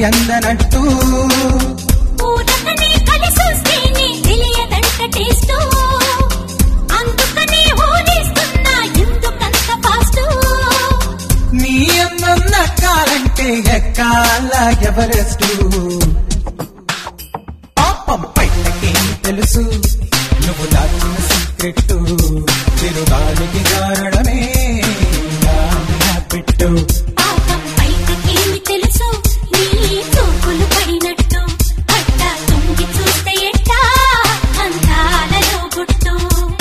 అందనట్టు ఊరకనే కలిసొస్తేనే తెలియదంట టేస్టు అందుకనే ఊరిస్తున్నా ఎందుకంత ఫాస్టు నీ అందం నక్కాలంటే ఎక్కాల ఎవరెస్టు పాపం పైటకేం తెలుసు నువ్వు దాచిన సీక్రెట్టు తిరుగాలికి కారణమే పెట్టు పాపం బయటకేమి తెలుసు నీ చూపులు పడినట్టు అట్టా తుంగి చూస్తే ఎట్టా అందాలలో గుట్టు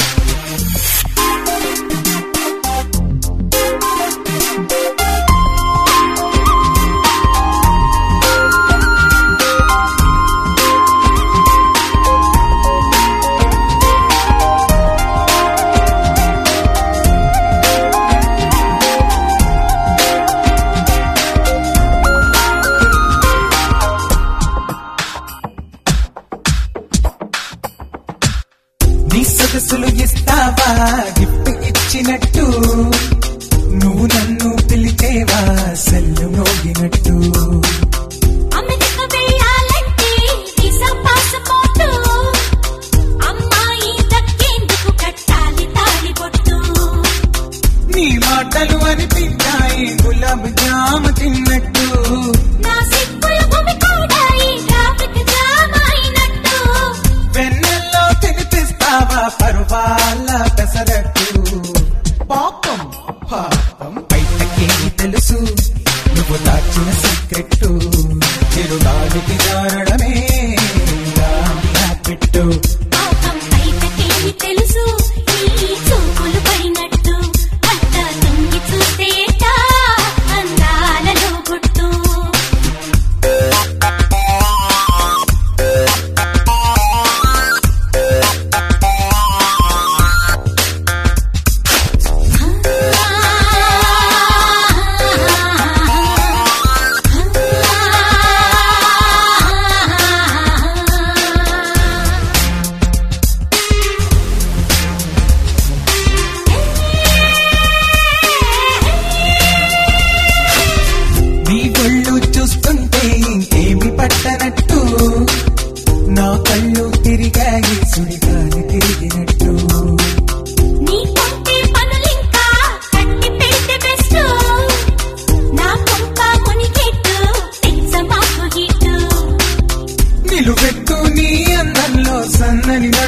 నీ సొగసులు ఇస్తావా గిఫ్ట్ ఇచ్చినట్టు నువ్వు నన్ను పిలిచేవా సెల్లు మోగినట్టు అమెరికా వెళ్ళాలంటే వీసా పాస్పోర్టు అమ్మాయి దక్కేందుకు కట్టాలి తాళిబొట్టు నీ మాటలు అనిపించాయి గులాబ్ జామ తిన్నట్టు నా సిక్కుల భూమి కూడా ఈ ట్రాఫిక్ జామ్ అయినట్టు వెన్నెల్లో తినిపిస్తావా పరువాల పెసరట్టు పాపం పాపం బయటకేమి తెలుసు నువ్వు దాచిన సీక్రెట్టు చిరుగాలికి కారణమే పెట్టు పాపం బయటకేమి తెలుసు నీ చూపులు పడినట్టు అట్టా తుంగి చూస్తే ఎట్టా అందాలలో గుట్టు నీ ఒళ్ళు చూస్తుంటే ఇంకేమి పట్టనట్టు నా కళ్ళు తిరిగాయి సుడిగాలి తిరిగినట్టు నీ కొంటే పనులింకా కట్టి పెడితే బెస్ట్ నా కొంప మునిగెట్టు తెచ్చ మాకు హిట్టు నిలువెట్టు నీ అందంలో సన్నని